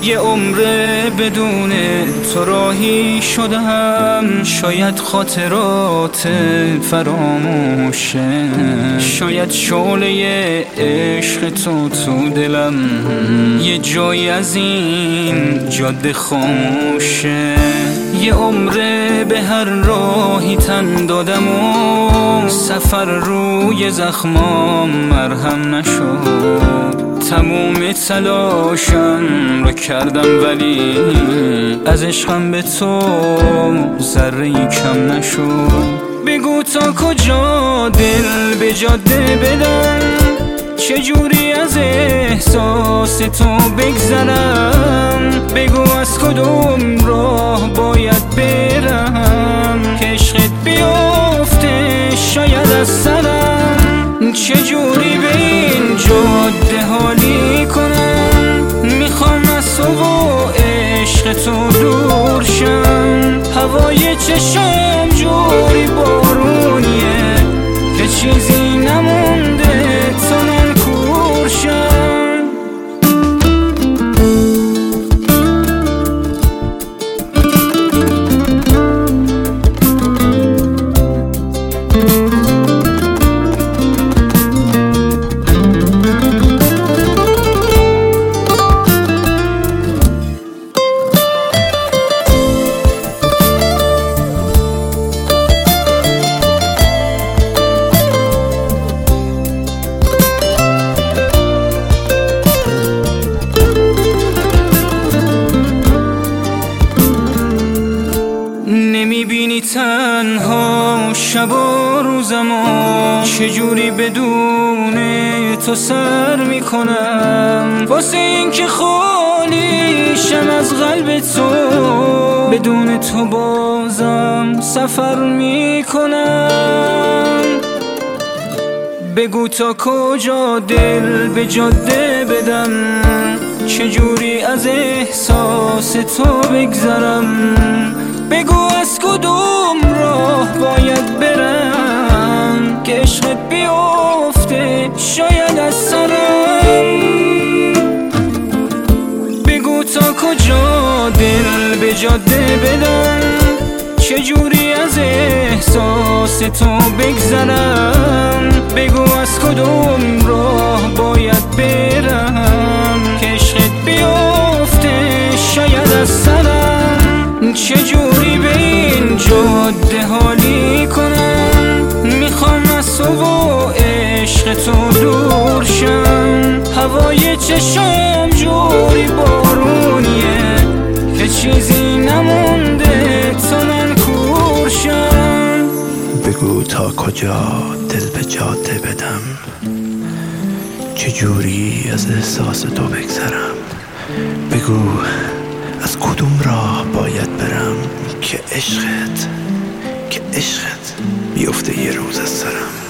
یه عمره بدون تو راهی شدم، شاید خاطرات فراموشه، شاید شعله عشق تو دلم یه جایی از این جاده خاموشه. یه عمره به هر راهی تن دادم و سفر روی زخمام مرهم نشد. تموم تلاشم رو کردم ولی از عشقم به تو ذره‌ای کم نشد. بگو تا کجا دل به جاده بدم، چجوری از احساس تو بگذرم. بگو از کدوم راه باید برم که عشقت بیفته شاید از سرم. چجوری به این جاده حالی کنم، میخوام از تو و عشق تو دور شم. هوای چشم جوری بارونیه که چیزی نمونده تا من کور شم. نمیبینی تنها شب و روزمو چجوری بدون تو سر میکنم. واسه این که خالیشم از قلب تو، بدون تو بازم سفر میکنم. بگو تا کجا دل به جاده بدم، چجوری از احساس تو بگذرم. بگو از کدوم راه باید برم که عشقت بیفته شاید از سرم. بگو تا کجا دل به جاده بدم، چجوری از احساس تو بگذرم. بگو از کدوم راه باید برم که عشقت بیفته شاید از سرم. چجوری به این جاده حالی کنم، میخوام از تو و عشق تو دور شم. هوای چشم جوری بارونیه که چیزی نمونده تا من کور شم. بگو تا کجا دل به جاده بدم، چجوری از احساس تو بگذرم. بگو از کدوم راه باید برم که عشقت بیفته یه روز از سرم.